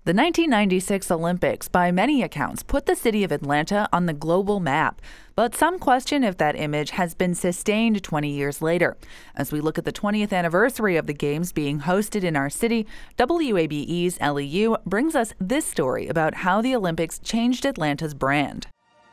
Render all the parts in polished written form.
The 1996 Olympics, by many accounts, put the city of Atlanta on the global map. But some question if that image has been sustained 20 years later. As we look at the 20th anniversary of the Games being hosted in our city, WABE's Ellie Yu brings us this story about how the Olympics changed Atlanta's brand.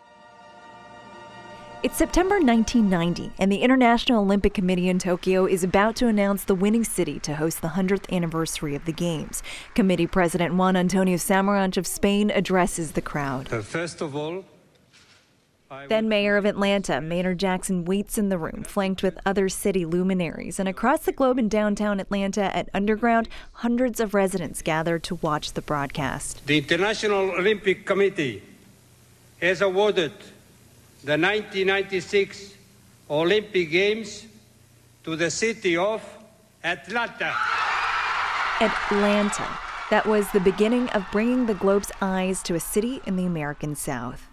It's September 1990, and the International Olympic Committee in Tokyo is about to announce the winning city to host the 100th anniversary of the Games. Committee President Juan Antonio Samaranch of Spain addresses the crowd. First of all, Then Mayor of Atlanta, Maynard Jackson, waits in the room, flanked with other city luminaries. And across the globe in downtown Atlanta at Underground, hundreds of residents gather to watch the broadcast. the International Olympic Committee has awarded the 1996 Olympic Games to the city of Atlanta. Atlanta. That was the beginning of bringing the globe's eyes to a city in the American South.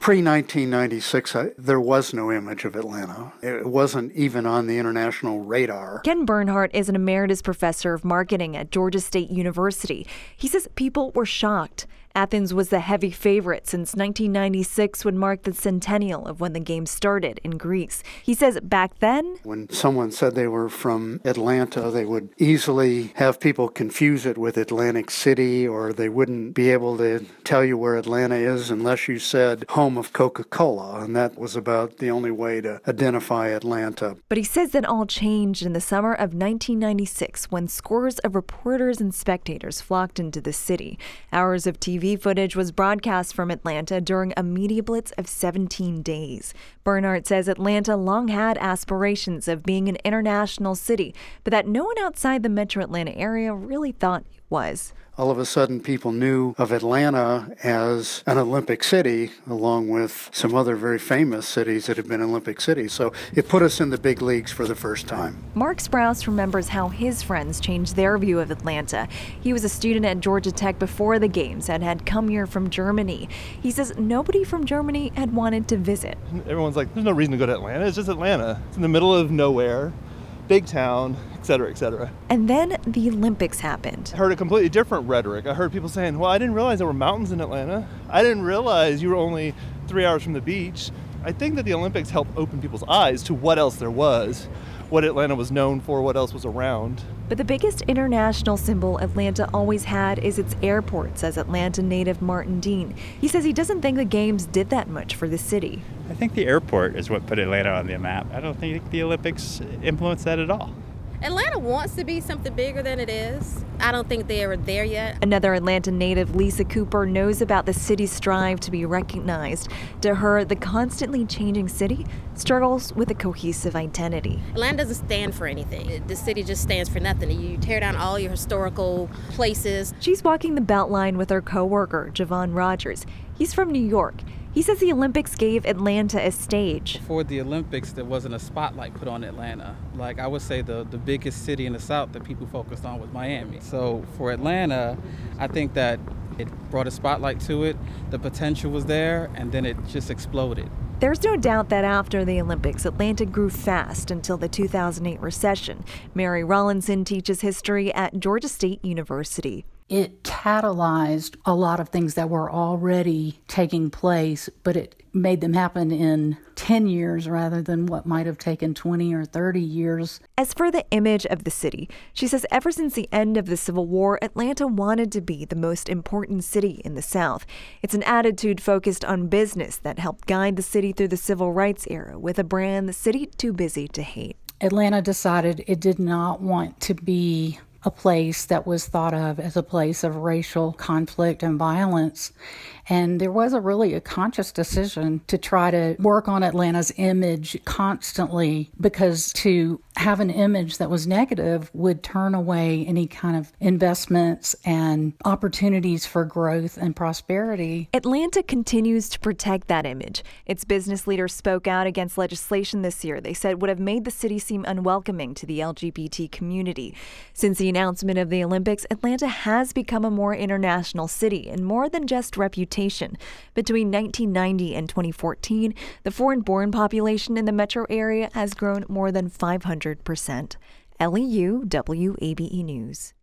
Pre-1996, there was no image of Atlanta. It wasn't even on the international radar. Ken Bernhardt is an emeritus professor of marketing at Georgia State University. He says people were shocked. Athens was the heavy favorite since 1996 would mark the centennial of when the Games started in Greece. He says back then, When someone said they were from Atlanta, they would easily have people confuse it with Atlantic City, or they wouldn't be able to tell you where Atlanta is unless you said home of Coca-Cola, and that was about the only way to identify Atlanta. but he says that all changed in the summer of 1996 when scores of reporters and spectators flocked into the city. Hours of TV footage was broadcast from Atlanta during a media blitz of 17 days. Bernhardt says Atlanta long had aspirations of being an international city, but that no one outside the metro Atlanta area really thought it was. All of a sudden, people knew of Atlanta as an Olympic city, along with some other very famous cities that have been Olympic cities. So it put us in the big leagues for the first time. Mark Sprouse remembers how his friends changed their view of Atlanta. He was a student at Georgia Tech before the Games and had come here from Germany. He says nobody from Germany had wanted to visit. Everyone's like, there's no reason to go to Atlanta. It's just Atlanta. It's in the middle of nowhere, big town, et cetera, et cetera. And then the Olympics happened. I heard a completely different rhetoric. I heard people saying, well, I didn't realize there were mountains in Atlanta. I didn't realize you were only 3 hours from the beach. I think that the Olympics helped open people's eyes to what else there was, what Atlanta was known for, what else was around. But the biggest international symbol Atlanta always had is its airport, says Atlanta native Martin Dean. He says he doesn't think the Games did that much for the city. I think the airport is what put Atlanta on the map. I don't think the Olympics influenced that at all. Atlanta wants to be something bigger than it is. I don't think they are there yet. Another Atlanta native, Lisa Cooper, knows about the city's strive to be recognized. To her, the constantly changing city struggles with a cohesive identity. Atlanta doesn't stand for anything. The city just stands for nothing. You tear down all your historical places. She's walking the Beltline with her coworker, Javon Rogers. He's from New York. He says the Olympics gave Atlanta a stage. For the Olympics, there wasn't a spotlight put on Atlanta. Like I would say the biggest city in the South that people focused on was Miami. So for Atlanta, I think that it brought a spotlight to it. The potential was there, and then it just exploded. There's no doubt that after the Olympics, Atlanta grew fast until the 2008 recession. Mary Rollinson teaches history at Georgia State University. It catalyzed a lot of things that were already taking place, but it made them happen in 10 years rather than what might have taken 20 or 30 years. As for the image of the city, she says ever since the end of the Civil War, Atlanta wanted to be the most important city in the South. It's an attitude focused on business that helped guide the city through the Civil Rights era with a brand the city too busy to hate. Atlanta decided it did not want to be a place that was thought of as a place of racial conflict and violence. And there was a conscious decision to try to work on Atlanta's image constantly, because to have an image that was negative would turn away any kind of investments and opportunities for growth and prosperity. Atlanta continues to protect that image. Its business leaders spoke out against legislation this year they said would have made the city seem unwelcoming to the LGBT community. Since the announcement of the Olympics, Atlanta has become a more international city and more than just reputation. Between 1990 and 2014, the foreign-born population in the metro area has grown more than 500%. Ellie Yu, WABE News.